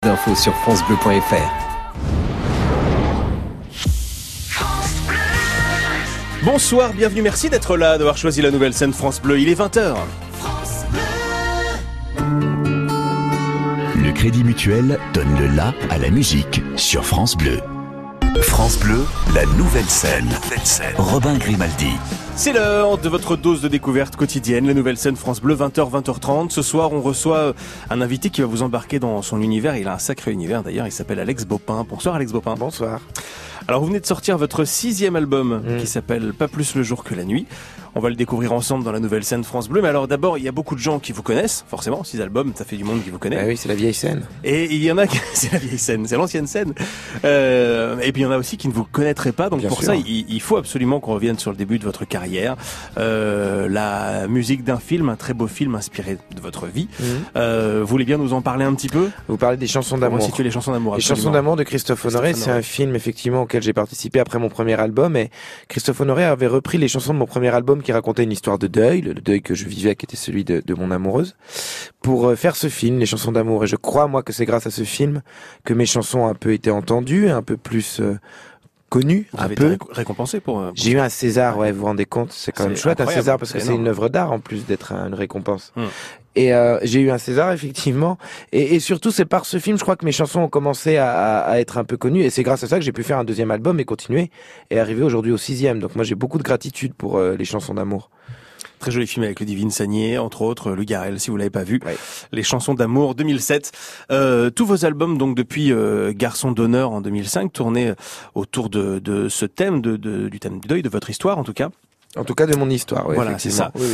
D'infos sur francebleu.fr. Bonsoir, bienvenue, merci d'être là, d'avoir choisi la nouvelle scène France Bleu, il est 20h. Le Crédit Mutuel donne le la à la musique sur France Bleu. France Bleu, la nouvelle scène. Robin Grimaldi. C'est l'heure de votre dose de découverte quotidienne, la nouvelle scène France Bleu, 20h, 20h30. Ce soir, on reçoit un invité qui va vous embarquer dans son univers. Il a un sacré univers d'ailleurs, il s'appelle Alex Baupin. Bonsoir Alex Baupin. Bonsoir. Alors vous venez de sortir votre 6e album qui s'appelle Pas plus le jour que la nuit. On va le découvrir ensemble dans la nouvelle scène France Bleu. Mais alors d'abord, il y a beaucoup de gens qui vous connaissent, forcément. 6 albums, ça fait du monde qui vous connaît. Ah oui, c'est la vieille scène. Et il y en a qui... c'est la vieille scène, c'est l'ancienne scène. Et puis il y en a aussi qui ne vous connaîtraient pas. Donc Bien pour sûr. ça, il faut absolument qu'on revienne sur le début de votre carrière. La musique d'un film, un très beau film inspiré de votre vie. Vous voulez bien nous en parler un petit peu? Vous parlez des chansons Comment d'amour. situer les chansons d'amour? Les Absolument. chansons d'amour de Christophe Honoré, Christophe c'est Honoré. un film effectivement auquel j'ai participé après mon premier album. Et Christophe Honoré avait repris les chansons de mon premier album qui racontait une histoire de deuil, le deuil que je vivais, qui était celui de mon amoureuse, pour faire ce film, les chansons d'amour. Et je crois, moi, que c'est grâce à ce film que mes chansons ont un peu été entendues, un peu plus connues, Vous un avez peu. été récompensé pour... J'ai eu un César, ouais, vous vous rendez compte, c'est quand même C'est chouette un incroyable, César parce que c'est c'est une énorme. œuvre d'art en plus d'être une récompense. Mm. Et j'ai eu un César effectivement, et surtout c'est par ce film, je crois que mes chansons ont commencé à être un peu connues, et c'est grâce à ça que j'ai pu faire un deuxième album et continuer et arriver aujourd'hui au 6e. Donc moi j'ai beaucoup de gratitude pour les chansons d'amour. Très joli film avec Ludivine Sagnier, entre autres, Louis Garrel, si vous l'avez pas vu. Ouais. Les chansons d'amour 2007. Tous vos albums, donc depuis Garçon d'honneur en 2005, tournaient autour de ce thème, du thème du deuil, de votre histoire en tout cas. En tout cas de mon histoire, ouais, Voilà, c'est effectivement. ça.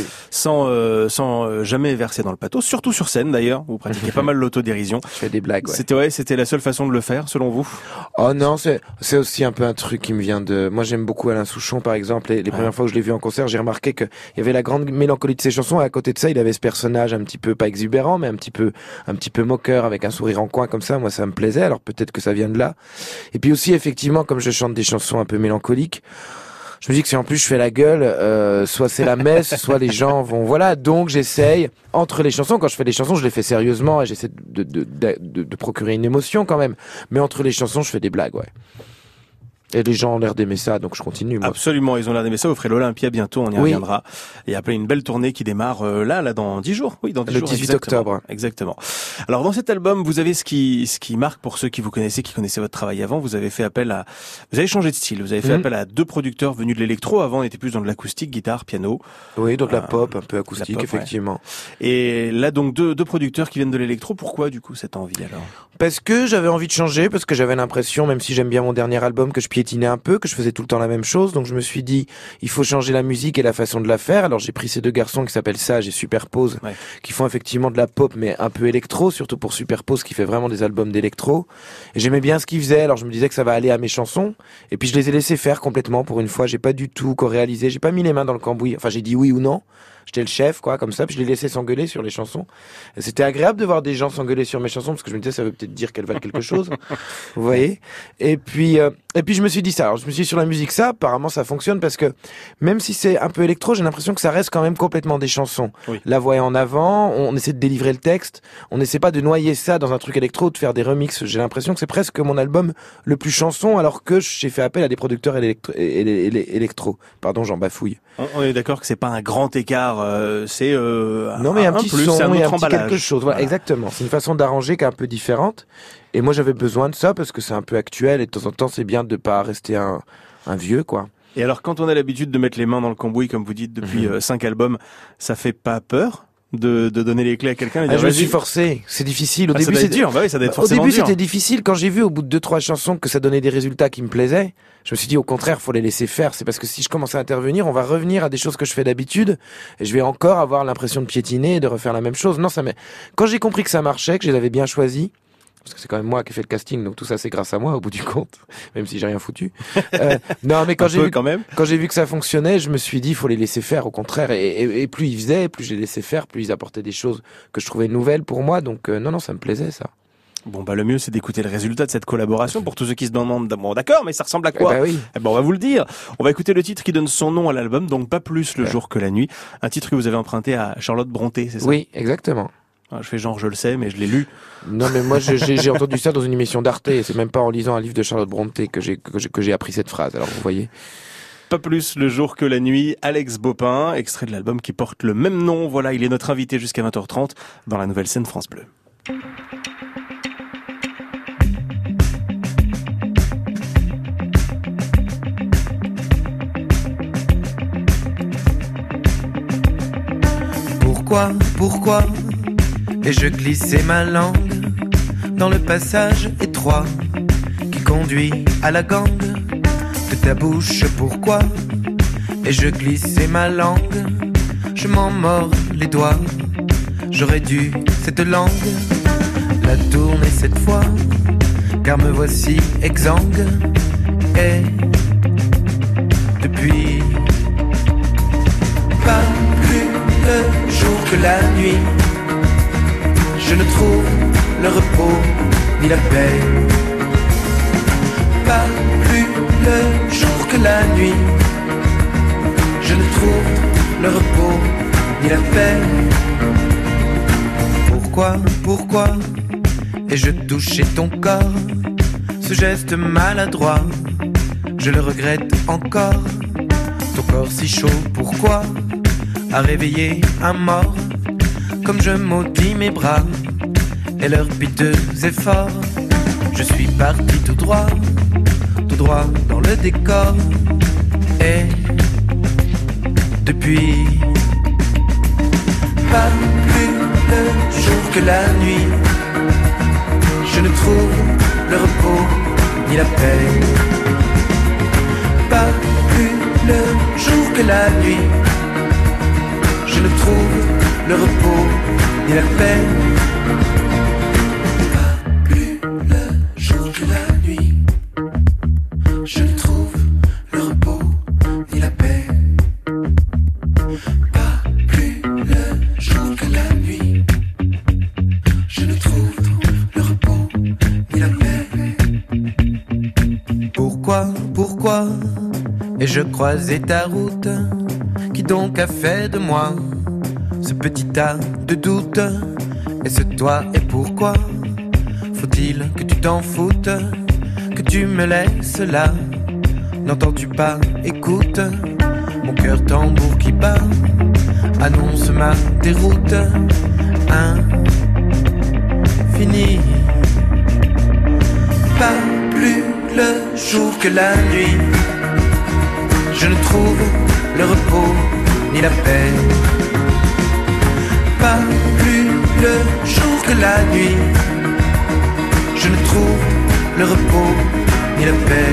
Oui, oui. Sans jamais verser dans le pathos, surtout sur scène d'ailleurs. Vous pratiquez pas mal l'autodérision. Je fais des blagues, ouais. C'était la seule façon de le faire, selon vous? Oh non, c'est aussi un peu un truc qui me vient de... Moi j'aime beaucoup Alain Souchon par exemple, les premières fois que je l'ai vu en concert, j'ai remarqué qu'il y avait la grande mélancolie de ses chansons, et à côté de ça il avait ce personnage un petit peu, pas exubérant, mais un petit peu moqueur, avec un sourire en coin comme ça. Moi ça me plaisait, alors peut-être que ça vient de là. Et puis aussi effectivement, comme je chante des chansons un peu mélancoliques, je me dis que si en plus je fais la gueule, soit c'est la messe, soit les gens vont... Voilà, donc j'essaye, entre les chansons, quand je fais des chansons, je les fais sérieusement et j'essaie de procurer une émotion quand même. Mais entre les chansons, je fais des blagues, ouais. Et les gens ont l'air d'aimer ça, donc je continue, moi. Absolument, ils ont l'air d'aimer ça. Vous ferez l'Olympia bientôt, on y Oui. reviendra. Et après une belle tournée qui démarre là dans 10 jours. Oui, dans 10 Le jours. 18 exactement. octobre. Exactement. Alors dans cet album, vous avez ce qui marque pour ceux qui vous connaissaient, qui connaissaient votre travail avant. Vous avez changé de style. Vous avez fait appel à 2 producteurs venus de l'électro. Avant, on était plus dans de l'acoustique, guitare, piano. Oui, donc la pop, un peu acoustique, pop, effectivement. Et là, donc deux producteurs qui viennent de l'électro. Pourquoi du coup cette envie alors? Parce que j'avais envie de changer, parce que j'avais l'impression, même si j'aime bien mon dernier album, que je piétinais un peu, que je faisais tout le temps la même chose. Donc je me suis dit, il faut changer la musique et la façon de la faire. Alors j'ai pris ces 2 garçons qui s'appellent Sage et Superpose, Ouais. qui font effectivement de la pop, mais un peu électro, surtout pour Superpose qui fait vraiment des albums d'électro. Et j'aimais bien ce qu'ils faisaient, alors je me disais que ça va aller à mes chansons. Et puis je les ai laissés faire complètement pour une fois. J'ai pas du tout co-réalisé, j'ai pas mis les mains dans le cambouis. Enfin j'ai dit oui ou non. J'étais le chef, quoi, comme ça, puis je les laissais s'engueuler sur les chansons. Et c'était agréable de voir des gens s'engueuler sur mes chansons, parce que je me disais, ça veut peut-être dire qu'elles valent quelque chose. Vous voyez? Et puis je me suis dit ça. Alors, je me suis dit sur la musique, ça, apparemment, ça fonctionne, parce que même si c'est un peu électro, j'ai l'impression que ça reste quand même complètement des chansons. Oui. La voix est en avant, on essaie de délivrer le texte, on n'essaie pas de noyer ça dans un truc électro ou de faire des remixes. J'ai l'impression que c'est presque mon album le plus chanson, alors que j'ai fait appel à des producteurs électro. Pardon, j'en bafouille. On est d'accord que c'est pas un grand écart. C'est Non, mais un petit plus, son, c'est un et autre un petit emballage. quelque chose. Voilà, exactement. C'est une façon d'arranger qui est un peu différente. Et moi, j'avais besoin de ça parce que c'est un peu actuel et de temps en temps, c'est bien de pas rester un vieux, quoi. Et alors, quand on a l'habitude de mettre les mains dans le cambouis, comme vous dites, depuis 5 albums, ça fait pas peur de donner les clés à quelqu'un et Ah, dire, je me vas-y. suis forcé. C'est difficile. Au Ça début, doit être c'était dur. Bah oui, ça doit être Au forcément début, dur. c'était difficile. Quand j'ai vu au bout de 2-3 chansons que ça donnait des résultats qui me plaisaient, je me suis dit au contraire, faut les laisser faire. C'est parce que si je commence à intervenir, on va revenir à des choses que je fais d'habitude et je vais encore avoir l'impression de piétiner et de refaire la même chose. Non, quand j'ai compris que ça marchait, que je les avais bien choisis, parce que c'est quand même moi qui ai fait le casting, donc tout ça c'est grâce à moi au bout du compte, même si j'ai rien foutu. Non, mais quand Quand même. quand j'ai vu que ça fonctionnait, je me suis dit, il faut les laisser faire, au contraire. Et plus ils faisaient, plus je les laissais faire, plus ils apportaient des choses que je trouvais nouvelles pour moi. Donc, non, ça me plaisait, ça. Bon, bah, le mieux, c'est d'écouter le résultat de cette collaboration pour tous ceux qui se demandent, bon, d'accord, mais ça ressemble à quoi? Bah oui. Eh ben, on va vous le dire. On va écouter le titre qui donne son nom à l'album, donc Pas plus le jour que la nuit. Un titre que vous avez emprunté à Charlotte Bronté, c'est ça? Oui, exactement. Je fais genre, je le sais, mais je l'ai lu. Non, mais moi, j'ai entendu ça dans une émission d'Arte, et c'est même pas en lisant un livre de Charlotte Brontë que j'ai appris cette phrase. Alors, vous voyez. Pas plus le jour que la nuit, Alex Baupin, extrait de l'album qui porte le même nom. Voilà, il est notre invité jusqu'à 20h30 dans la nouvelle scène France Bleu. Pourquoi et je glissais ma langue dans le passage étroit qui conduit à la gangue de ta bouche. Pourquoi et je glissais ma langue, je m'en mords les doigts. J'aurais dû cette langue la tourner cette fois, car me voici exsangue. Et depuis, pas plus le jour que la nuit, je ne trouve le repos ni la paix. Pas plus le jour que la nuit, je ne trouve le repos ni la paix. Pourquoi ai-je touché ton corps, ce geste maladroit, je le regrette encore. Ton corps si chaud, pourquoi a réveillé un mort, comme je maudis mes bras et leurs piteux efforts. Je suis parti tout droit dans le décor. Et depuis, pas plus le jour que la nuit, je ne trouve le repos ni la paix. Pas plus le jour que la nuit, je ne trouve le repos ni la paix. Pas plus le jour que la nuit, je ne trouve le repos ni la paix. Pas plus le jour que la nuit, je ne trouve le repos ni la paix. Pourquoi ai-je croisé ta route, qui donc a fait de moi ce petit tas de doutes? Est-ce toi et pourquoi faut-il que tu t'en foutes, que tu me laisses là? N'entends-tu pas, écoute, mon cœur tambour qui bat annonce ma déroute infinie. Pas plus le jour que la nuit, je ne trouve le repos ni la paix. Pas plus le jour que la nuit, je ne trouve le repos ni la paix.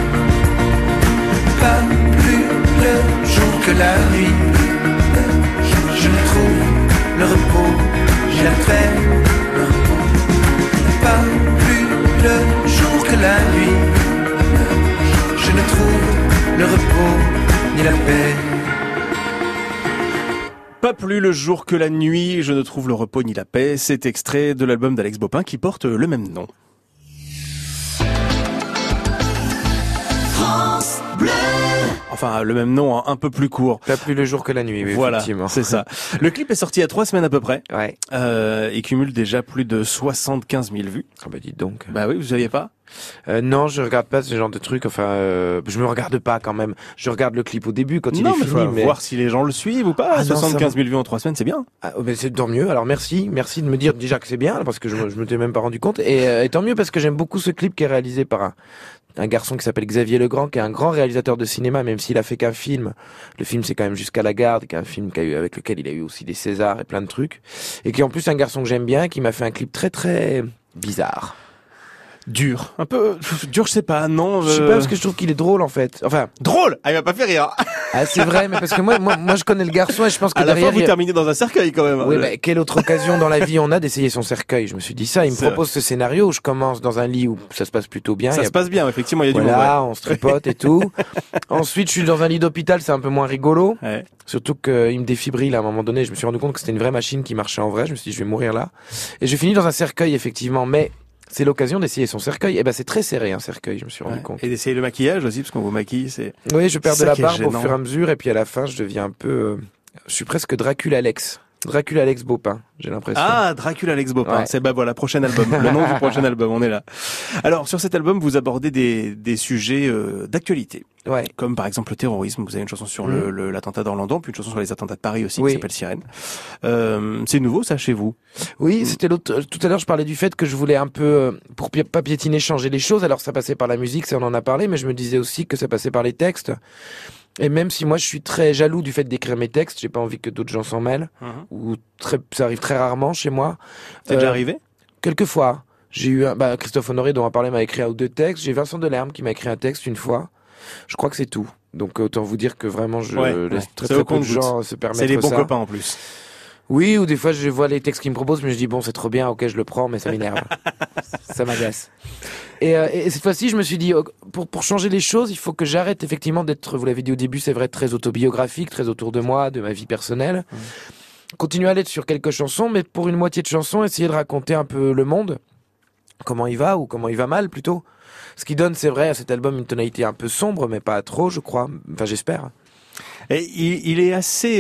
Pas plus le jour que la nuit, je ne trouve le repos ni la paix. Pas plus le jour que la nuit, je ne trouve le repos ni la paix. Pas plus le jour que la nuit, je ne trouve le repos ni la paix. C'est extrait de l'album d'Alex Baupin qui porte le même nom. France Bleu. Enfin, le même nom, hein, un peu plus court. Pas plus le jour que la nuit, oui, voilà, effectivement. c'est ça. Le clip est sorti il y a 3 semaines à peu près. Ouais. Il cumule déjà plus de 75 000 vues. Ah bah dites donc. Bah oui, vous saviez pas? Non, je regarde pas ce genre de trucs. Enfin, je me regarde pas quand même. Je regarde le clip au début quand il est fini. Faut voir si les gens le suivent ou pas. Ah, 75 000 vues en 3 semaines, c'est bien. Ah, mais c'est tant mieux. Alors merci de me dire déjà que c'est bien, parce que je m'étais même pas rendu compte. Et tant mieux parce que j'aime beaucoup ce clip qui est réalisé par un garçon qui s'appelle Xavier Legrand, qui est un grand réalisateur de cinéma, même s'il a fait qu'un film. Le film, c'est quand même Jusqu'à la garde, qui est un film avec lequel il a eu aussi des Césars et plein de trucs. Et qui est en plus un garçon que j'aime bien, qui m'a fait un clip très très bizarre. Dur. Un peu dur, je sais pas, non. Je sais pas, parce que je trouve qu'il est drôle, en fait. Enfin. Drôle! Ah, il m'a pas fait rire. Ah, c'est vrai, mais parce que moi, je connais le garçon et je pense que à la derrière. fin, vous terminez dans un cercueil, quand même. Oui, mais quelle autre occasion dans la vie on a d'essayer son cercueil? Je me suis dit ça. Il me propose ce scénario où je commence dans un lit où ça se passe plutôt bien. Ça se passe bien, effectivement, il y a du monde. Voilà, on se tripote et tout. Ensuite, je suis dans un lit d'hôpital, c'est un peu moins rigolo. Ouais. Surtout qu'il me défibrille à un moment donné. Je me suis rendu compte que c'était une vraie machine qui marchait en vrai. Je me suis dit, je vais mourir là. Et je finis dans un cercueil, effectivement, mais c'est l'occasion d'essayer son cercueil. Et ben, c'est très serré, un cercueil, je me suis rendu compte. Et d'essayer le maquillage aussi, parce qu'on vous maquille, c'est... Oui, je perds de la barbe au gênant. fur et à mesure, et puis à la fin, je deviens un peu, je suis presque Dracula Alex. Dracula Alex Baupin, j'ai l'impression. Ah, Dracula Alex Baupin. Ouais. C'est voilà, prochain album. Le nom du prochain album, on est là. Alors, sur cet album, vous abordez des sujets d'actualité. Ouais. Comme par exemple le terrorisme. Vous avez une chanson sur l'attentat d'Orlando, puis une chanson sur les attentats de Paris aussi, Oui. qui s'appelle Sirène. C'est nouveau, ça, chez vous? Oui, c'était l'autre. Tout à l'heure, je parlais du fait que je voulais un peu, pour pas piétiner, changer les choses. Alors, ça passait par la musique, ça on en a parlé, mais je me disais aussi que ça passait par les textes. Et même si moi, je suis très jaloux du fait d'écrire mes textes, j'ai pas envie que d'autres gens s'en mêlent, ou ça arrive très rarement chez moi. C'est déjà arrivé? Quelquefois. J'ai eu Christophe Honoré, dont on parlait, m'a écrit un ou deux textes. J'ai Vincent Delerme qui m'a écrit un texte une fois. Je crois que c'est tout. Donc, autant vous dire que vraiment, je laisse très peu de gens se permettre ça. C'est les bons copains, en plus. Oui, ou des fois je vois les textes qu'ils me proposent, mais je dis bon, c'est trop bien, ok, je le prends, mais ça m'énerve. Ça m'agace. Et cette fois-ci, je me suis dit, pour changer les choses, il faut que j'arrête effectivement d'être, vous l'avez dit au début, c'est vrai, très autobiographique, très autour de moi, de ma vie personnelle. Continuer à l'être sur quelques chansons, mais pour une moitié de chansons, essayer de raconter un peu le monde, comment il va, ou comment il va mal plutôt. Ce qui donne, c'est vrai, à cet album une tonalité un peu sombre, mais pas trop, je crois. Enfin, j'espère. Et il est assez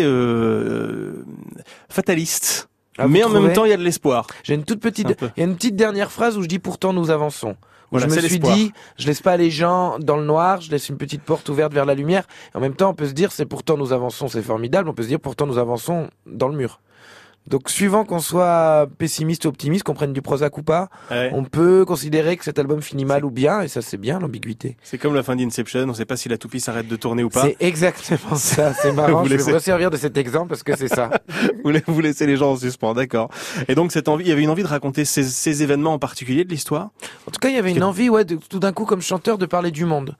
fataliste. Ah, mais vous en même trouvez temps, il y a de l'espoir. J'ai une toute petite, Un peu. il y a une petite dernière phrase où je dis pourtant nous avançons. Où Voilà, je me c'est suis l'espoir. dit, je laisse pas les gens dans le noir, je laisse une petite porte ouverte vers la lumière. Et en même temps, on peut se dire, c'est pourtant nous avançons, c'est formidable. On peut se dire, pourtant nous avançons dans le mur. Donc, suivant qu'on soit pessimiste ou optimiste, qu'on prenne du Prozac ou pas, Ouais. on peut considérer que cet album finit mal ou bien, et ça c'est bien, l'ambiguïté. C'est comme la fin d'Inception, on sait pas si la toupie s'arrête de tourner ou pas. C'est exactement ça, c'est marrant, Vous je vais laissez- me resservir de cet exemple parce que c'est ça. Vous laissez les gens en suspens, d'accord. Et donc cette envie, il y avait une envie de raconter ces événements en particulier de l'histoire. En tout cas, il y avait une envie, ouais, tout d'un coup, comme chanteur, de parler du monde,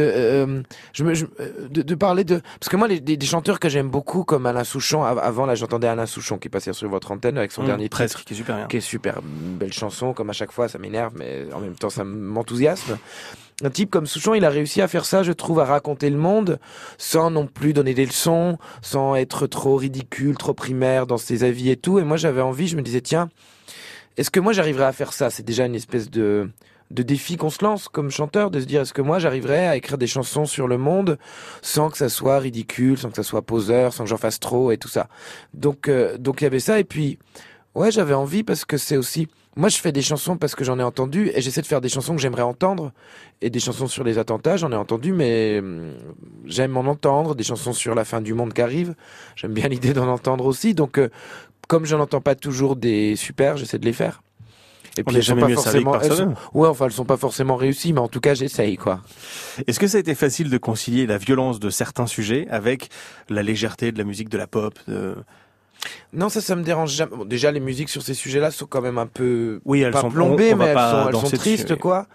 de parler de, parce que moi, des chanteurs que j'aime beaucoup, comme Alain Souchon, avant là, j'entendais Alain Souchon qui passait sur votre antenne avec son dernier Presque, titre, qui est super bien. qui est super belle chanson, comme à chaque fois, ça m'énerve, mais en même temps, ça m'enthousiasme. Un type comme Souchon, il a réussi à faire ça, je trouve, à raconter le monde, sans non plus donner des leçons, sans être trop ridicule, trop primaire dans ses avis et tout. Et moi, j'avais envie, je me disais, tiens, est-ce que moi j'arriverais à faire ça? C'est déjà une espèce de défi qu'on se lance comme chanteur, de se dire, est-ce que moi j'arriverais à écrire des chansons sur le monde sans que ça soit ridicule, sans que ça soit poseur, sans que j'en fasse trop et tout ça. Donc il y avait ça, et puis ouais, j'avais envie parce que c'est aussi, moi je fais des chansons parce que j'en ai entendu, et j'essaie de faire des chansons que j'aimerais entendre, et des chansons sur les attentats, j'en ai entendu, mais j'aime en entendre, des chansons sur la fin du monde qui arrive, j'aime bien l'idée d'en entendre aussi, donc comme j'en entends pas toujours des super, j'essaie de les faire. Et On puis n'est elles sont jamais pas mieux servi que forcément, par soi-même. ouais, enfin elles sont pas forcément réussies, mais en tout cas j'essaye, quoi. Est-ce que ça a été facile de concilier la violence de certains sujets avec la légèreté de la musique, de la pop, Non, ça me dérange jamais. Bon, déjà les musiques sur ces sujets-là sont quand même un peu Oui, elles pas sont plombées, on va mais pas elles sont danser tristes, dessus. quoi.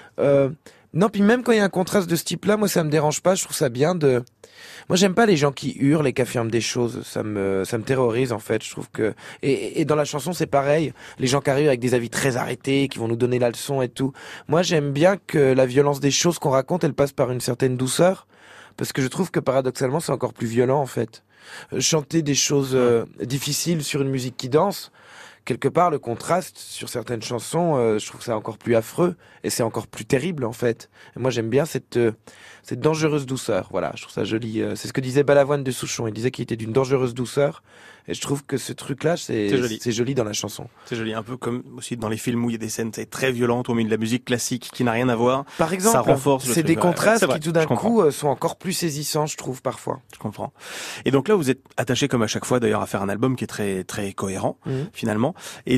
Non, puis même quand il y a un contraste de ce type-là, moi ça me dérange pas. Je trouve ça bien de. Moi j'aime pas les gens qui hurlent et qui affirment des choses. Ça me terrorise en fait. Je trouve que et dans la chanson c'est pareil. Les gens qui arrivent avec des avis très arrêtés, qui vont nous donner la leçon et tout. Moi j'aime bien que la violence des choses qu'on raconte, elle passe par une certaine douceur, parce que je trouve que paradoxalement c'est encore plus violent en fait. Chanter des choses difficiles sur une musique qui danse. Quelque part, le contraste sur certaines chansons, je trouve ça encore plus affreux et c'est encore plus terrible en fait. Et moi, j'aime bien cette dangereuse douceur. Voilà, je trouve ça joli. C'est ce que disait Balavoine de Souchon. Il disait qu'il était d'une dangereuse douceur. Et je trouve que ce truc-là, c'est joli dans la chanson. C'est joli, un peu comme aussi dans les films où il y a des scènes très violentes au milieu de la musique classique qui n'a rien à voir. Par exemple, ça renforce le c'est truc. des Ouais, contrastes c'est vrai, qui tout d'un je comprends. coup sont encore plus saisissants, je trouve parfois. Je comprends. Et donc là, vous êtes attaché comme à chaque fois d'ailleurs à faire un album qui est très très cohérent finalement. Et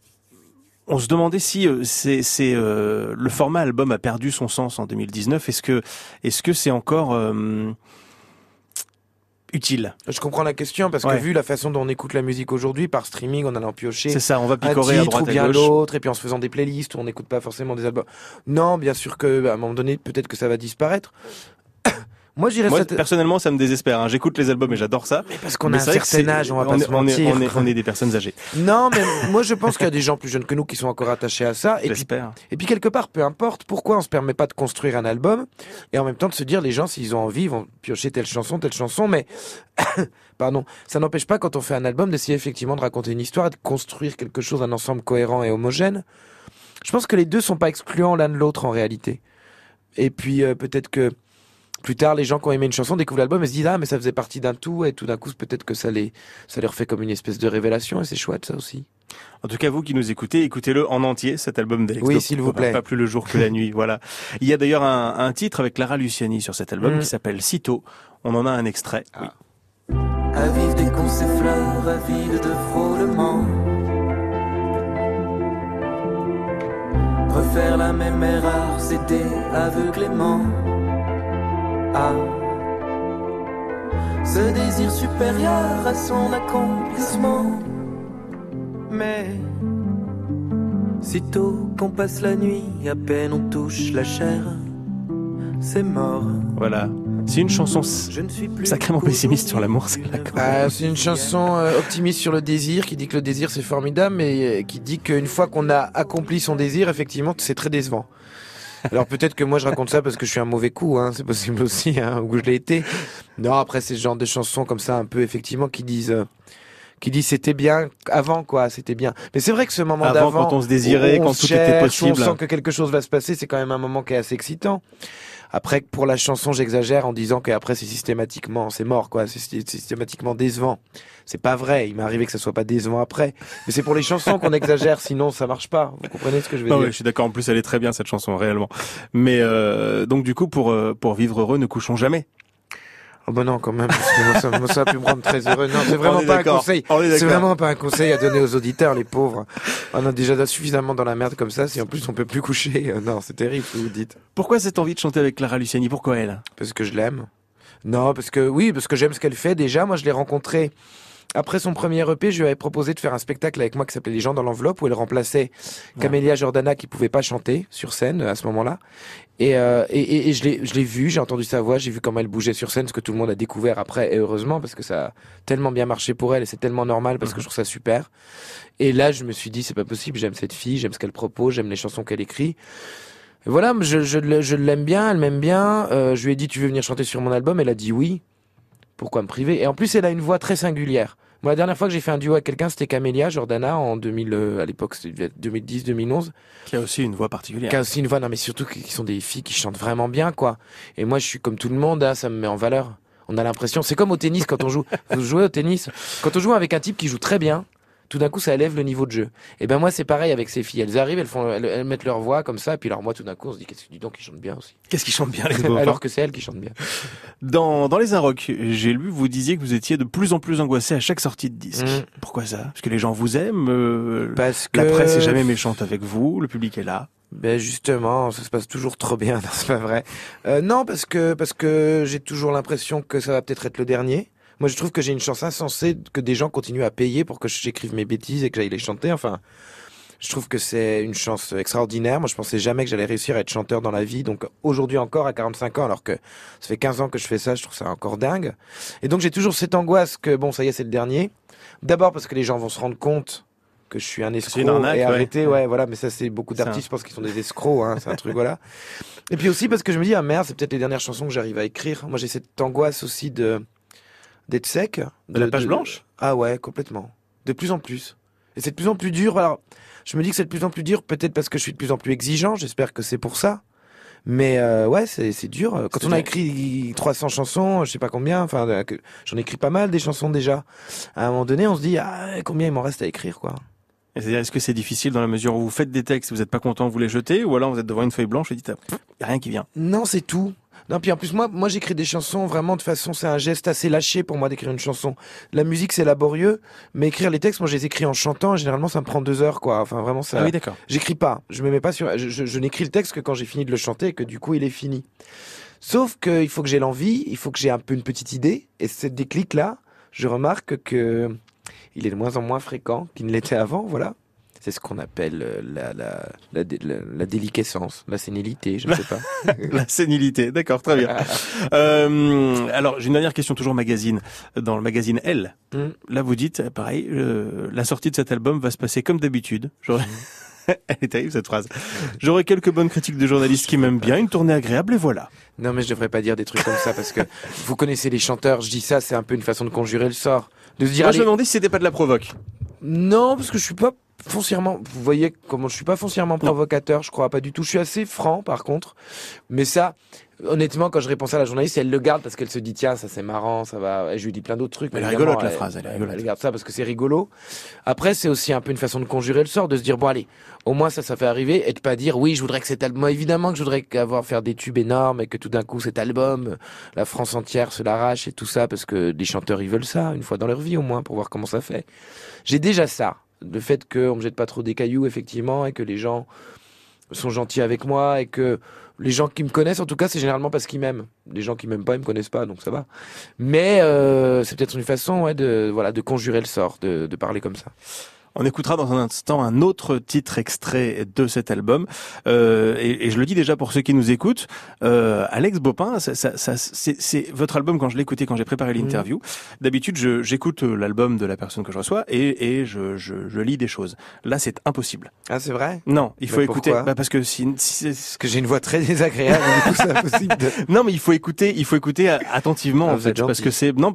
on se demandait si le format album a perdu son sens en 2019. Est-ce que c'est encore utile? Je comprends la question parce que vu la façon dont on écoute la musique aujourd'hui par streaming, en allant piocher C'est ça, on va un picorer à titre droite ou à bien gauche. l'autre, et puis en se faisant des playlists où on n'écoute pas forcément des albums. Non, bien sûr que à un moment donné, peut-être que ça va disparaître. Moi, j'irais Moi, personnellement, ça me désespère. Hein. J'écoute les albums et j'adore ça. Mais parce qu'on Mais a un c'est vrai que certain c'est- âge, on va pas se est- mentir. on est des personnes âgées. Non, mais moi, je pense qu'il y a des gens plus jeunes que nous qui sont encore attachés à ça. J'espère. Et puis quelque part, peu importe, pourquoi on se permet pas de construire un album et en même temps de se dire les gens, s'ils ont envie, ils vont piocher telle chanson, mais pardon, ça n'empêche pas quand on fait un album d'essayer effectivement de raconter une histoire, de construire quelque chose, un ensemble cohérent et homogène. Je pense que les deux sont pas excluants l'un de l'autre en réalité. Et puis peut-être que plus tard, les gens qui ont aimé une chanson découvrent l'album et se disent, ah, mais ça faisait partie d'un tout, et tout d'un coup, peut-être que ça leur fait comme une espèce de révélation, et c'est chouette, ça aussi. En tout cas, vous qui nous écoutez, écoutez-le en entier, cet album d'Alex Oui, s'il vous plaît. Pas plus le jour que la nuit, voilà. Il y a d'ailleurs un titre avec Clara Luciani sur cet album qui s'appelle Sitôt. On en a un extrait. Oui. Avide des fleurs, avide de frôlement. Refaire la même erreur, c'était aveuglément. Ah, ce désir supérieur à son accomplissement. Mais sitôt qu'on passe la nuit, à peine on touche la chair, c'est mort. Voilà. C'est une chanson sacrément pessimiste sur l'amour, c'est là. C'est une chanson optimiste sur le désir, qui dit que le désir c'est formidable, mais qui dit qu'une fois qu'on a accompli son désir, effectivement, c'est très décevant. Alors peut-être que moi je raconte ça parce que je suis un mauvais coup, hein, c'est possible aussi, hein, ou que je l'ai été. Non, après c'est ce genre de chansons comme ça, un peu effectivement, qui disent c'était bien avant, quoi, c'était bien. Mais c'est vrai que ce moment d'avant, quand on se désirait, quand tout était possible, on sent que quelque chose va se passer, c'est quand même un moment qui est assez excitant. Après, pour la chanson, j'exagère en disant qu'après c'est mort, quoi, c'est systématiquement décevant. C'est pas vrai, il m'est arrivé que ça soit pas décevant après. Mais c'est pour les chansons qu'on exagère, sinon ça marche pas. Vous comprenez ce que je veux dire? Oui, je suis d'accord, en plus elle est très bien cette chanson, réellement. Mais donc du coup, pour vivre heureux, ne couchons jamais. Oh ben non, quand même, parce que moi, ça va plus me rendre très heureux. Non, c'est vraiment pas un conseil. C'est vraiment pas un conseil à donner aux auditeurs, les pauvres. On a déjà suffisamment dans la merde comme ça, si en plus on peut plus coucher. Non, c'est terrible ce que vous dites. Pourquoi cette envie de chanter avec Clara Luciani? Pourquoi elle? Parce que je l'aime. Non, parce que j'aime ce qu'elle fait déjà. Moi, je l'ai rencontrée après son premier EP, je lui avais proposé de faire un spectacle avec moi qui s'appelait Les gens dans l'enveloppe, où elle remplaçait Camélia Jordana qui pouvait pas chanter sur scène à ce moment-là. Et je l'ai vu, j'ai entendu sa voix, j'ai vu comment elle bougeait sur scène, ce que tout le monde a découvert après, et heureusement, parce que ça a tellement bien marché pour elle, et c'est tellement normal, parce que je trouve ça super. Et là, je me suis dit, c'est pas possible, j'aime cette fille, j'aime ce qu'elle propose, j'aime les chansons qu'elle écrit. Et voilà, je l'aime bien, elle m'aime bien. Je lui ai dit, tu veux venir chanter sur mon album? Elle a dit oui. Pourquoi me priver? Et en plus, elle a une voix très singulière. Moi, la dernière fois que j'ai fait un duo avec quelqu'un, c'était Camélia Jordana en 2000, à l'époque, c'était 2010-2011. Qui a aussi une voix particulière. Qui a aussi une voix, non, mais surtout qui sont des filles qui chantent vraiment bien, quoi. Et moi, je suis comme tout le monde, hein, ça me met en valeur. On a l'impression, c'est comme au tennis quand on joue. Vous jouez au tennis? Quand on joue avec un type qui joue très bien, tout d'un coup, ça élève le niveau de jeu. Et ben moi, c'est pareil avec ces filles. Elles arrivent, elles mettent leur voix comme ça, et puis alors moi, tout d'un coup, on se dit, qu'est-ce que dis donc, ils chantent bien aussi. Qu'est-ce qu'ils chantent bien, les beaux, alors que c'est elles qui chantent bien. Dans les Inrocks, j'ai lu, vous disiez que vous étiez de plus en plus angoissé à chaque sortie de disque. Pourquoi ça? Parce que les gens vous aiment, parce que la presse est jamais méchante avec vous, le public est là. Ben justement, ça se passe toujours trop bien, non, c'est pas vrai. Non, parce que j'ai toujours l'impression que ça va peut-être être le dernier. Moi, je trouve que j'ai une chance insensée que des gens continuent à payer pour que j'écrive mes bêtises et que j'aille les chanter. Enfin, je trouve que c'est une chance extraordinaire. Moi, je pensais jamais que j'allais réussir à être chanteur dans la vie. Donc, aujourd'hui encore, à 45 ans, alors que ça fait 15 ans que je fais ça, je trouve ça encore dingue. Et donc, j'ai toujours cette angoisse que, bon, ça y est, c'est le dernier. D'abord parce que les gens vont se rendre compte que je suis un escroc et arrêter, ouais, voilà. Mais ça, c'est beaucoup d'artistes, je pense qu'ils sont des escrocs, hein. C'est un truc, voilà. Et puis aussi parce que je me dis, ah merde, c'est peut-être les dernières chansons que j'arrive à écrire. Moi, j'ai cette angoisse aussi d'être sec. De la page blanche? Ah ouais, complètement. De plus en plus. Et c'est de plus en plus dur. Alors, je me dis que c'est de plus en plus dur, peut-être parce que je suis de plus en plus exigeant. J'espère que c'est pour ça. Mais ouais, c'est dur. Quand on a écrit 300 chansons, je sais pas combien, enfin, j'en ai écrit pas mal des chansons déjà. À un moment donné, on se dit, ah, combien il m'en reste à écrire, quoi. C'est-à-dire, est-ce que c'est difficile dans la mesure où vous faites des textes, vous n'êtes pas content, vous les jetez, ou alors vous êtes devant une feuille blanche et dites, y a rien qui vient? Non, c'est tout. Non, puis en plus, moi j'écris des chansons vraiment de façon, c'est un geste assez lâché pour moi d'écrire une chanson. La musique, c'est laborieux, mais écrire les textes, moi je les écris en chantant, et généralement ça me prend 2 heures, quoi. Enfin, vraiment, ça. Ah oui, d'accord. J'écris pas. Je me mets pas sur, je n'écris le texte que quand j'ai fini de le chanter et que du coup il est fini. Sauf que il faut que j'ai l'envie, il faut que j'ai un peu une petite idée, et ce déclic-là, je remarque que il est de moins en moins fréquent qu'il ne l'était avant, voilà. C'est ce qu'on appelle la déliquescence, la sénilité, je ne sais pas. La sénilité, d'accord, très bien. Alors, j'ai une dernière question, toujours magazine. Dans le magazine Elle, là vous dites, pareil, la sortie de cet album va se passer comme d'habitude. Elle est terrible cette phrase. J'aurai quelques bonnes critiques de journalistes qui m'aiment bien, une tournée agréable et voilà. Non mais je devrais pas dire des trucs comme ça parce que vous connaissez les chanteurs, je dis ça, c'est un peu une façon de conjurer le sort. De se dire, moi je me demandais si c'était pas de la provoque. Non, parce que je suis pas foncièrement, vous voyez comment je suis pas foncièrement provocateur, je crois pas du tout. Je suis assez franc par contre, mais ça, honnêtement, quand je réponds ça à la journaliste, elle le garde parce qu'elle se dit tiens, ça c'est marrant, ça va. Et je lui dis plein d'autres trucs. Elle est rigolote la phrase, elle est rigolote. Elle garde ça parce que c'est rigolo. Après, c'est aussi un peu une façon de conjurer le sort, de se dire bon allez, au moins ça fait arriver, et de pas dire oui, je voudrais que cet album. Moi, évidemment que je voudrais faire des tubes énormes et que tout d'un coup cet album, la France entière se l'arrache et tout ça parce que les chanteurs ils veulent ça une fois dans leur vie au moins pour voir comment ça fait. J'ai déjà ça. Le fait qu'on me jette pas trop des cailloux, effectivement, et que les gens sont gentils avec moi, et que les gens qui me connaissent, en tout cas, c'est généralement parce qu'ils m'aiment. Les gens qui m'aiment pas, ils me connaissent pas, donc ça va. Mais c'est peut-être une façon, de conjurer le sort, de parler comme ça. On écoutera dans un instant un autre titre extrait de cet album. Et je le dis déjà pour ceux qui nous écoutent, Alex Baupin, c'est votre album quand je l'ai écouté, quand j'ai préparé l'interview. D'habitude, j'écoute l'album de la personne que je reçois et je lis des choses. Là, c'est impossible. Ah, c'est vrai? Non, il faut écouter. Parce que parce que j'ai une voix très désagréable, du coup, c'est impossible de... Non, mais il faut écouter attentivement, en fait. Parce que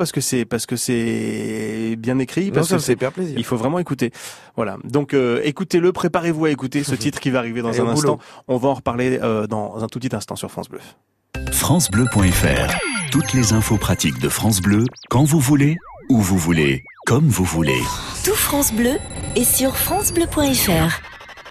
c'est bien écrit. Non, ça me fait hyper plaisir. Il faut vraiment écouter. Voilà. Donc, écoutez-le, préparez-vous à écouter ce titre qui va arriver dans un instant. On va en reparler dans un tout petit instant sur France Bleu. FranceBleu.fr. Toutes les infos pratiques de France Bleu, quand vous voulez, où vous voulez, comme vous voulez. Tout France Bleu est sur FranceBleu.fr.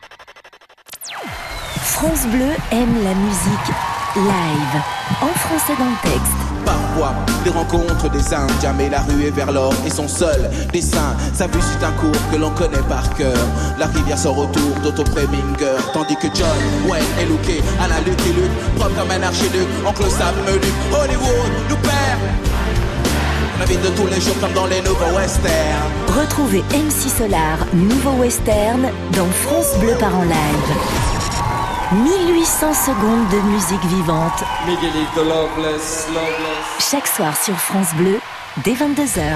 France Bleu aime la musique live, en français dans le texte. Parfois, les rencontres des Indiens, mais la rue est vers l'or et son seul dessin. Sa vue suit un cours que l'on connaît par cœur. La rivière sort autour d'Otto Preminger, tandis que John Wayne est looké à la lutte et lutte, propre comme un archiduc, oncle Sam me lutte. Hollywood nous perd. La vie de tous les jours comme dans les nouveaux westerns. Retrouvez MC Solar, nouveau western, dans France Bleu part en live. 1800 secondes de musique vivante. Miguelito Loveless. Chaque soir sur France Bleu, dès 22h.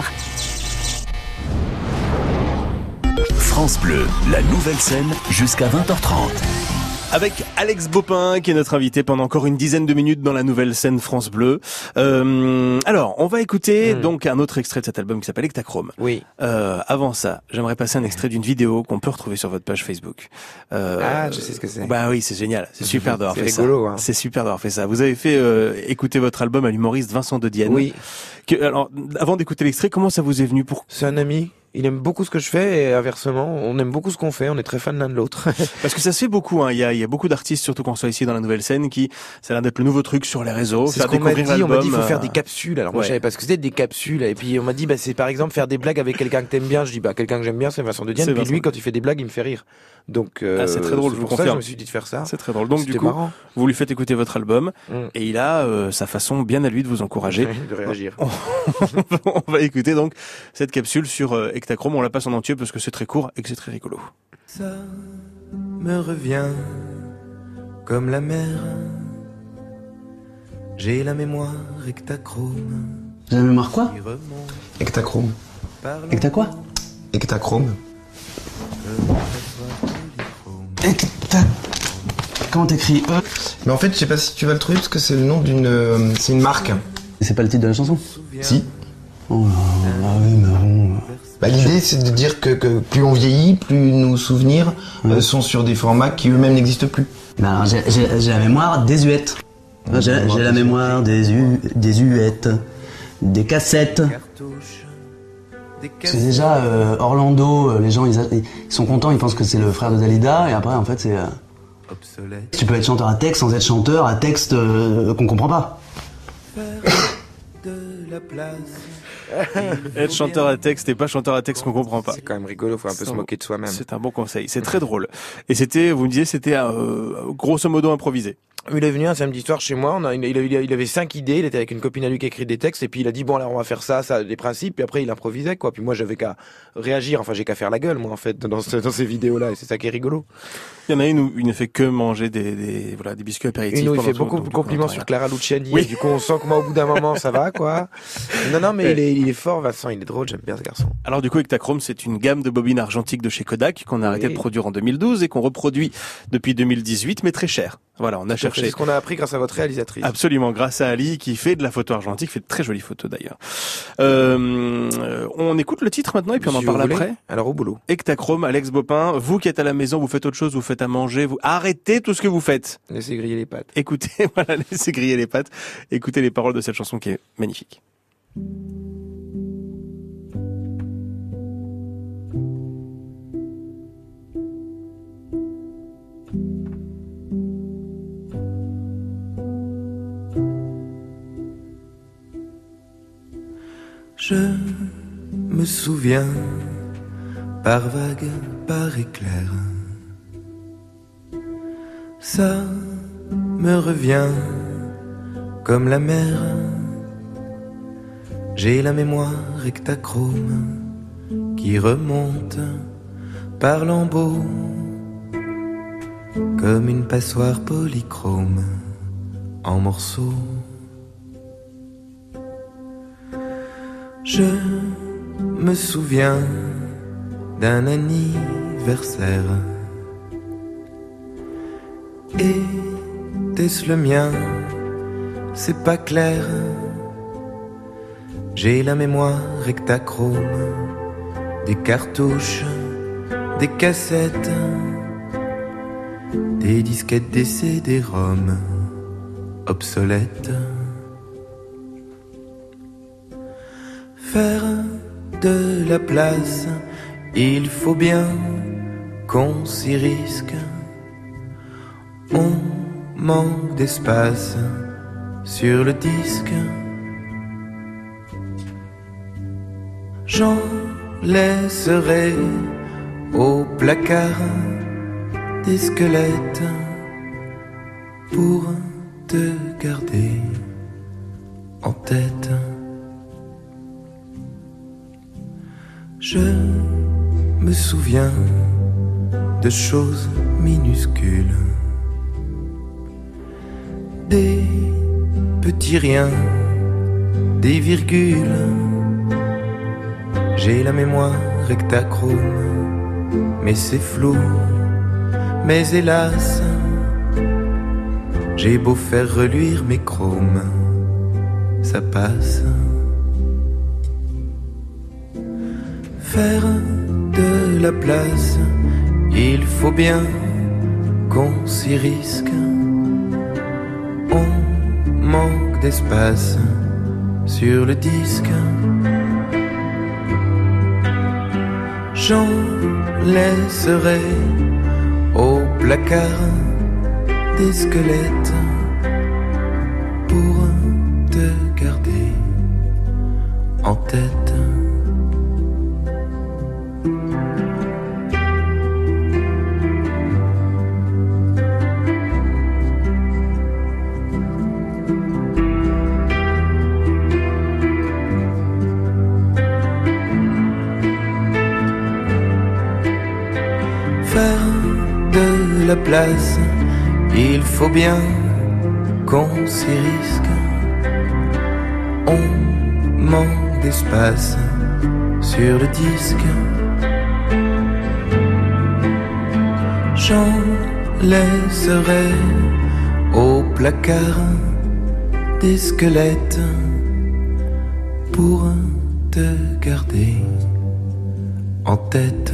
France Bleu, la nouvelle scène jusqu'à 20h30. Avec Alex Baupin, qui est notre invité pendant encore une dizaine de minutes dans la nouvelle scène France Bleu. Alors, on va écouter donc un autre extrait de cet album qui s'appelle Ektachrome. Oui. Avant ça, j'aimerais passer un extrait d'une vidéo qu'on peut retrouver sur votre page Facebook. Je sais ce que c'est. Bah oui, c'est génial. C'est super d'avoir fait rigolo, ça. Hein. C'est super d'avoir fait ça. Vous avez fait écouter votre album à l'humoriste Vincent de Dienne. Oui. Alors, avant d'écouter l'extrait, comment ça vous est venu pour... C'est un ami. Il aime beaucoup ce que je fais et inversement, on aime beaucoup ce qu'on fait, on est très fans l'un de l'autre. Parce que ça se fait beaucoup, hein. Il y a beaucoup d'artistes, surtout quand on soit ici dans la nouvelle scène, ça a l'air d'être le nouveau truc sur les réseaux. C'est ce qu'on m'a dit, on m'a dit il faut faire des capsules. Alors moi je savais pas ce que c'était des capsules. Et puis on m'a dit c'est par exemple faire des blagues avec quelqu'un que t'aimes bien. Je dis quelqu'un que j'aime bien c'est Vincent de Dienne. Puis lui quand il fait des blagues il me fait rire. Donc c'est très drôle, je vous confirme. Je me suis dit de faire ça. C'est très drôle. Donc c'était du coup, marrant. Vous lui faites écouter votre album et il a sa façon bien à lui de vous encourager. De réagir. On va écouter donc cette capsule sur Ektachrome. On la passe en entier parce que c'est très court et que c'est très rigolo. Ça me revient comme la mer. J'ai la mémoire Ektachrome. J'ai la mémoire quoi? Ektachrome. Quoi? Ektachrome. Comment t'écris E? Mais en fait, je sais pas si tu vas le trouver parce que c'est le nom d'une, c'est une marque. C'est pas le titre de la chanson? Si. Oh là, ah oui, mais bon. L'idée, c'est de dire que plus on vieillit, plus nos souvenirs sont sur des formats qui eux-mêmes n'existent plus. Ben, j'ai la mémoire désuète. J'ai la mémoire désuète, des cassettes. C'est déjà Orlando, les gens ils sont contents, ils pensent que c'est le frère de Dalida, et après en fait c'est... Tu peux être chanteur à texte sans être chanteur à texte qu'on comprend pas. Être chanteur à texte et pas chanteur à texte qu'on comprend pas. C'est quand même rigolo, faut un peu se moquer de soi-même. C'est un bon conseil, c'est très drôle. Et vous me disiez, c'était grosso modo improvisé. Il est venu un samedi soir chez moi, il avait 5 idées, il était avec une copine à lui qui écrit des textes, et puis il a dit bon alors on va faire ça, des principes, puis après il improvisait quoi, puis moi j'avais qu'à réagir, enfin j'ai qu'à faire la gueule moi en fait dans ces vidéos-là, et c'est ça qui est rigolo. Il y en a une où il ne fait que manger des biscuits apéritifs. Une où il fait beaucoup de compliments sur Clara Luciani, oui. Et du coup on sent que moi au bout d'un moment ça va quoi. Non mais il est fort Vincent, il est drôle, j'aime bien ce garçon. Alors du coup Ektachrome c'est une gamme de bobines argentiques de chez Kodak qu'on a arrêté de produire en 2012 et qu'on reproduit depuis 2018 mais très cher. Voilà, on a cherché. C'est ce qu'on a appris grâce à votre réalisatrice. Absolument, grâce à Ali qui fait de la photo argentique, fait de très jolies photos d'ailleurs. On écoute le titre maintenant et puis on en parle après. Alors au boulot. Ektachrome, Alex Bopin, vous qui êtes à la maison, vous faites autre chose, vous faites à manger, vous arrêtez tout ce que vous faites. Laissez griller les pâtes. Écoutez, voilà, laissez griller les pâtes. Écoutez les paroles de cette chanson qui est magnifique. Je me souviens, par vague, par éclair, ça me revient comme la mer. J'ai la mémoire ektachrome qui remonte par lambeaux comme une passoire polychrome en morceaux. Je me souviens d'un anniversaire. Était-ce le mien? C'est pas clair. J'ai la mémoire ektachrome, des cartouches, des cassettes, des disquettes, des CD-ROM obsolètes. Faire de la place, il faut bien qu'on s'y risque. On manque d'espace sur le disque. J'en laisserai au placard des squelettes pour te garder en tête. Je me souviens de choses minuscules, des petits riens, des virgules. J'ai la mémoire ektachrome, mais c'est flou. Mais hélas, j'ai beau faire reluire mes chromes, ça passe. Faire de la place, il faut bien qu'on s'y risque. On manque d'espace sur le disque. J'en laisserai au placard des squelettes pour te garder en tête. De la place, il faut bien qu'on s'y risque. On manque d'espace sur le disque. J'en laisserai au placard des squelettes pour te garder en tête.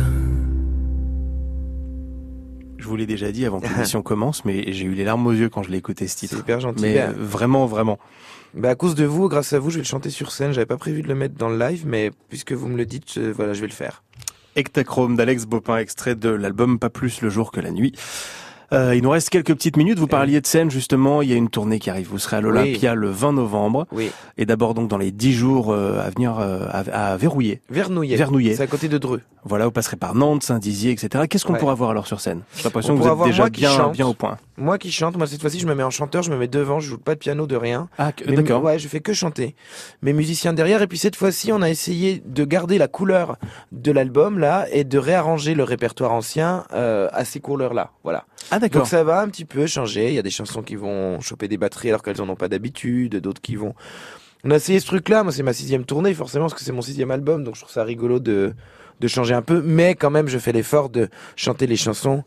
Je vous l'ai déjà dit avant que l'émission commence, mais j'ai eu les larmes aux yeux quand je l'ai écouté ce titre. C'est hyper gentil. Mais vraiment, vraiment. À cause de vous, grâce à vous, je vais le chanter sur scène. J'avais pas prévu de le mettre dans le live, mais puisque vous me le dites, voilà, je vais le faire. Ektachrome d'Alex Bopin, extrait de l'album Pas plus le jour que la nuit. Il nous reste quelques petites minutes. Vous parliez de scène, justement. Il y a une tournée qui arrive. Vous serez à l'Olympia le 20 novembre. Oui. Et d'abord, donc, dans les 10 jours à venir, à Verrouillet. Vernouillet. C'est à côté de Dreux. Voilà, vous passerez par Nantes, Saint-Dizier, etc. Qu'est-ce qu'on pourra voir alors sur scène? J'ai l'impression que vous vous êtes déjà bien au point. Moi qui chante, cette fois-ci, je me mets en chanteur, je me mets devant, je joue pas de piano, de rien. Ah, d'accord. Ouais, je fais que chanter. Mes musiciens derrière, et puis cette fois-ci, on a essayé de garder la couleur de l'album, là, et de réarranger le répertoire ancien, à ces couleurs-là. Voilà. Ah, d'accord. Donc ça va un petit peu changer. Il y a des chansons qui vont choper des batteries alors qu'elles en ont pas d'habitude, d'autres qui vont... On a essayé ce truc-là. Moi, c'est ma 6e tournée, forcément, parce que c'est mon 6e album, donc je trouve ça rigolo de changer un peu, mais quand même, je fais l'effort de chanter les chansons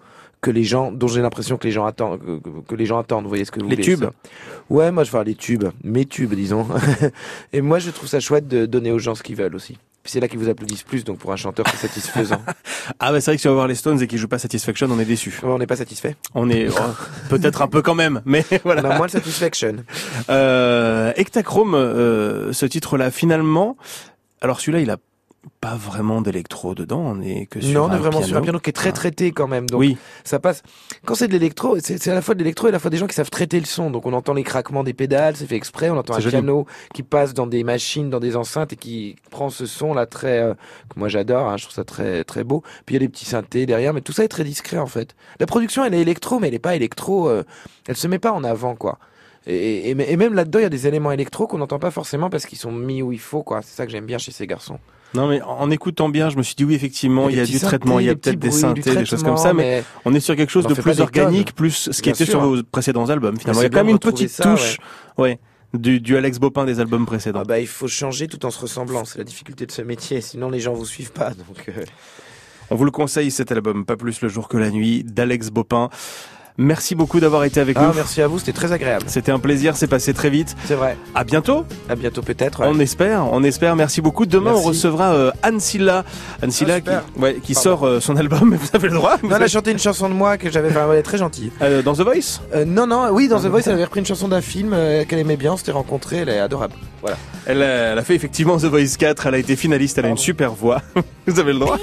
dont j'ai l'impression que les gens attendent, que les gens attendent. Vous voyez ce que vous voulez? Les tubes. Ouais, moi je vais faire les tubes, mes tubes, disons. Et moi je trouve ça chouette de donner aux gens ce qu'ils veulent aussi. Puis c'est là qu'ils vous applaudissent plus, donc pour un chanteur c'est satisfaisant. Ah bah c'est vrai que si on va voir les Stones et qu'ils jouent pas Satisfaction, on est déçu. On n'est pas satisfait. On est peut-être un peu quand même, mais voilà. On a moins de Satisfaction. Ektachrome, ce titre-là, finalement, alors celui-là, il a pas vraiment d'électro dedans, on est que sur on est vraiment piano. sur un piano qui est très traité quand même. Donc oui. Ça passe. Quand c'est de l'électro, c'est à la fois de l'électro et à la fois des gens qui savent traiter le son. Donc on entend les craquements des pédales, c'est fait exprès. On entend un piano qui passe dans des machines, dans des enceintes et qui prend ce son là très que moi j'adore. Hein, je trouve ça très très beau. Puis il y a des petits synthés derrière, mais tout ça est très discret en fait. La production elle est électro, mais elle est pas électro. Elle se met pas en avant quoi. Et même là-dedans, il y a des éléments électro qu'on n'entend pas forcément parce qu'ils sont mis où il faut quoi. C'est ça que j'aime bien chez ces garçons. Non mais en écoutant bien, je me suis dit oui effectivement, il y a du traitement, il y a peut-être des synthés, des choses comme ça, mais on est sur quelque chose de plus organique, plus ce qui était sur vos précédents albums finalement. Il y a quand même une petite touche, du Alex Bopin des albums précédents. Ah bah il faut changer tout en se ressemblant, c'est la difficulté de ce métier, sinon les gens vous suivent pas. Donc on vous le conseille cet album, Pas plus le jour que la nuit, d'Alex Bopin. Merci beaucoup d'avoir été avec nous. Merci à vous, c'était très agréable. C'était un plaisir, c'est passé très vite. C'est vrai. À bientôt. À bientôt peut-être. Ouais. On espère. Merci beaucoup. Demain, on recevra Anne Silla qui sort son album. Vous avez le droit. Elle a chanté une chanson de moi que j'avais elle est très gentille. Dans The Voice. Non, dans The Voice, elle avait repris une chanson d'un film qu'elle aimait bien. On s'était rencontrés. Elle est adorable. Voilà. Elle a fait effectivement The Voice 4. Elle a été finaliste. Elle a une super voix. Vous avez le droit.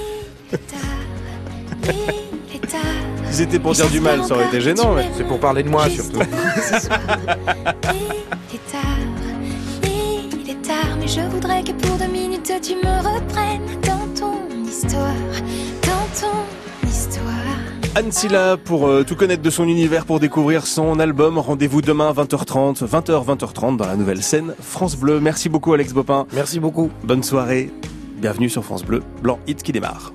Si c'était pour dire du mal, ça aurait été gênant, mais c'est pour parler de moi surtout. Il est tard, mais je voudrais que pour 2 minutes tu me reprennes dans ton histoire. Anne Silla, pour tout connaître de son univers, pour découvrir son album, rendez-vous demain 20h30 dans la nouvelle scène France Bleu. Merci beaucoup Alex Bopin. Merci beaucoup. Bonne soirée, bienvenue sur France Bleu, Blanc Hit qui démarre.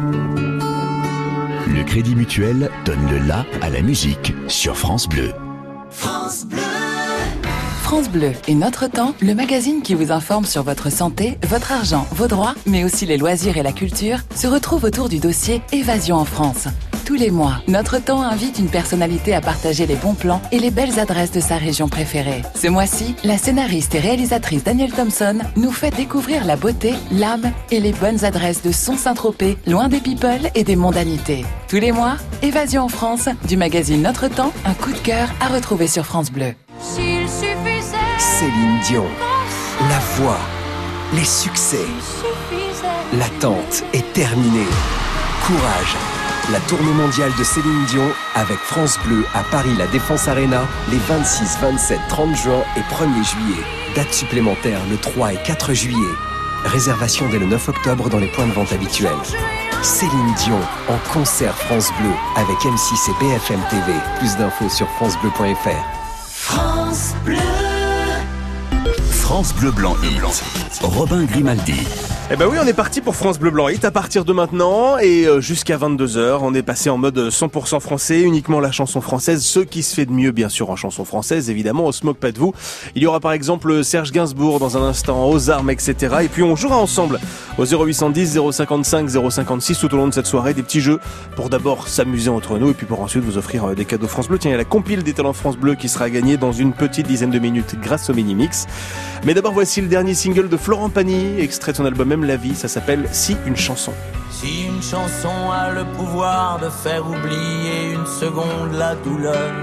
Le Crédit Mutuel donne le la à la musique sur France Bleu. France Bleu. France Bleu et Notre Temps, le magazine qui vous informe sur votre santé, votre argent, vos droits, mais aussi les loisirs et la culture, se retrouve autour du dossier Évasion en France. Tous les mois, Notre Temps invite une personnalité à partager les bons plans et les belles adresses de sa région préférée. Ce mois-ci, la scénariste et réalisatrice Danielle Thompson nous fait découvrir la beauté, l'âme et les bonnes adresses de Son Saint-Tropez, loin des people et des mondanités. Tous les mois, Évasion en France, du magazine Notre Temps, un coup de cœur à retrouver sur France Bleu. S'il suffisait Céline Dion, la voix, les succès, l'attente est terminée. Courage. La tournée mondiale de Céline Dion avec France Bleu à Paris La Défense Arena les 26, 27, 30 juin et 1er juillet. Date supplémentaire le 3 et 4 juillet. Réservation dès le 9 octobre dans les points de vente habituels. Céline Dion en concert France Bleu avec M6 et BFM TV. Plus d'infos sur francebleu.fr. France Bleu. France Bleu Blanc Hit. Robin Grimaldi. Eh ben oui, on est parti pour France Bleu Blanc Hit à partir de maintenant et jusqu'à 22h. On est passé en mode 100% français, uniquement la chanson française, ce qui se fait de mieux bien sûr en chanson française, évidemment, on se moque pas de vous. Il y aura par exemple Serge Gainsbourg dans un instant, aux armes, etc. Et puis on jouera ensemble au 0810 055 056 tout au long de cette soirée, des petits jeux pour d'abord s'amuser entre nous et puis pour ensuite vous offrir des cadeaux France Bleu. Tiens, il y a la compile des talents France Bleu qui sera gagnée dans une petite dizaine de minutes grâce au mini-mix. Mais d'abord voici le dernier single de Florent Pagny, extrait de son album Même la vie, ça s'appelle Si une chanson. Si une chanson a le pouvoir de faire oublier une seconde la douleur,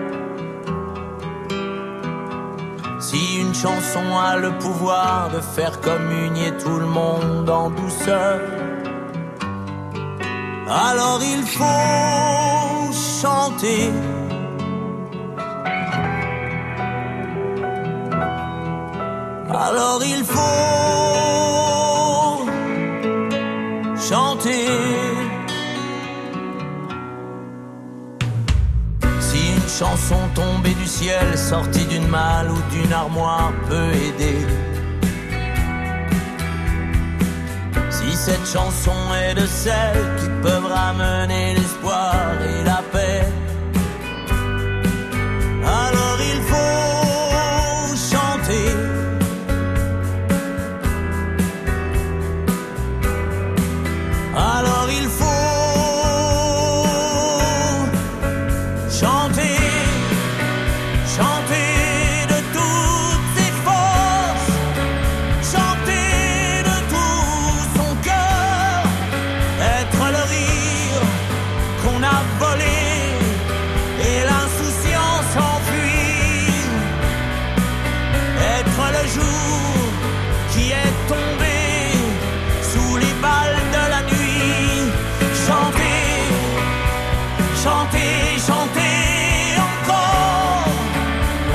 si une chanson a le pouvoir de faire communier tout le monde en douceur, alors il faut chanter. Alors il faut chanter. Si une chanson tombée du ciel, sortie d'une malle ou d'une armoire peut aider, si cette chanson est de celles qui peuvent ramener l'espoir et la paix,